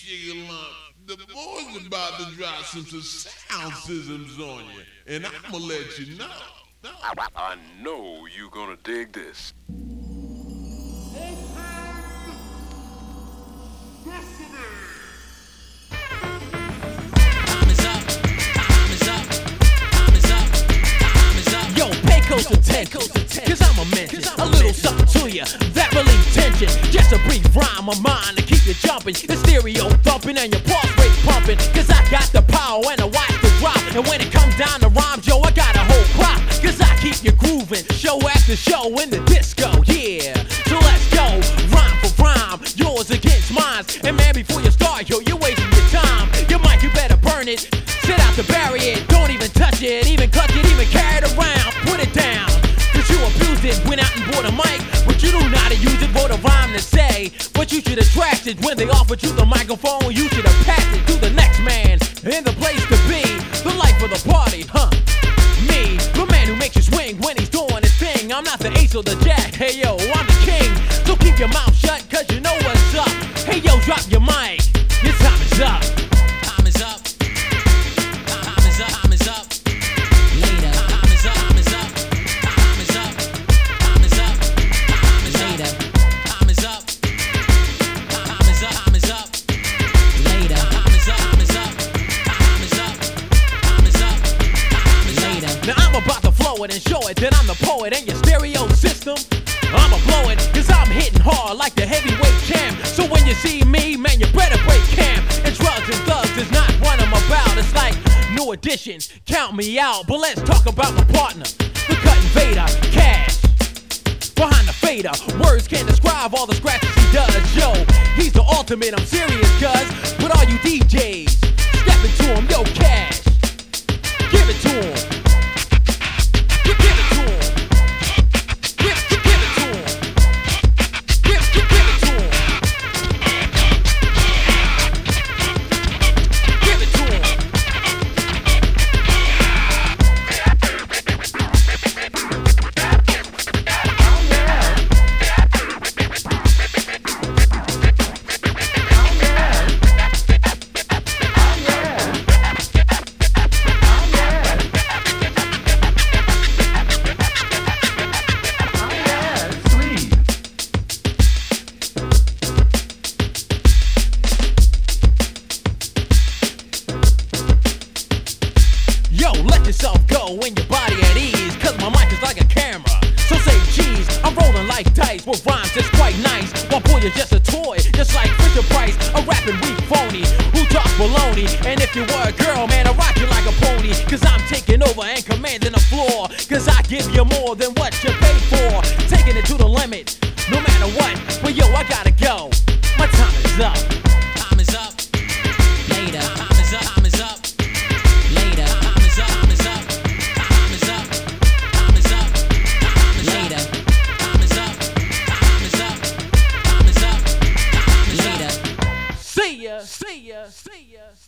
Sugar Lump. The boys about to drop some sound systems on you, and I'ma let you know. I know you gonna dig this. Yo, pay close attention, cause I'm a mention a little something to ya that relieves tension. Just a brief rhyme of mine to keep you jumping, the stereo thumping and your pulse rate pumping. Cause I got the power and a watch to drop, and when it comes down to rhymes, yo, I got a whole crop. Cause I keep you grooving, show after show in the disco, yeah. So let's go, rhyme for rhyme, yours against mine. And man, before you start, yo, you're wasting your time. Your mic, you better burn it. Sit out to bury it, don't even touch it, even clutch it, even carry it around. Put it down, cause you abused it, went out and bought a mic, but you don't know how to use it, wrote a rhyme to say. But you should have trashed it when they offered you the microphone, you should have passed it to the next man. In the place to be, the life of the party, huh? Me, the man who makes you swing when he's doing his thing. I'm not the ace or the jack, hey yo, I'm the king. So keep your mouth shut, cause you know what's up. Hey yo, drop your mic, your time is up. Time is up. Time is up. Time is up. Later. Time is up. Time is up. Time is up. Time is up. Time is later. Time is up. Time is up. Time is up. Later. Time is up. Time is up. Time is up. Time is up. Time is later. Now I'm about to flow it and show it that I'm the poet and your stereo system. I'ma blow it, cause I'm hitting hard like the heavyweight champ. So when you see me, man, you better break camp. And drugs and thugs is not what I'm about. It's like new edition, count me out. But let's talk about my partner, the Cut Invader, Cash. Behind the fader, words can't describe all the scratches he does. Yo, he's the ultimate, I'm serious, cuz. But all you DJs, step into him, yo, Cash. Give it to him. Give it to him. Let yourself go when your body at ease, cause my mic is like a camera. So say cheese, I'm rolling like dice with rhymes that's quite nice. While boy, you're just a toy, just like Fisher Price, a rapping weak phony who talks baloney. And if you were a girl, man, I rock you like a pony. Cause I'm taking over and commanding the floor. Cause I give you more than what you paid for. Taking it to the limit, no matter what. But yo, I gotta go, my time is up. Time is up. Later. Time is up. Time is up. Later. Time is up. Time is up. Time is up. Time is up. Time is later. Time is up. Time is up. Time is up. Time is later. See ya. See ya. See ya.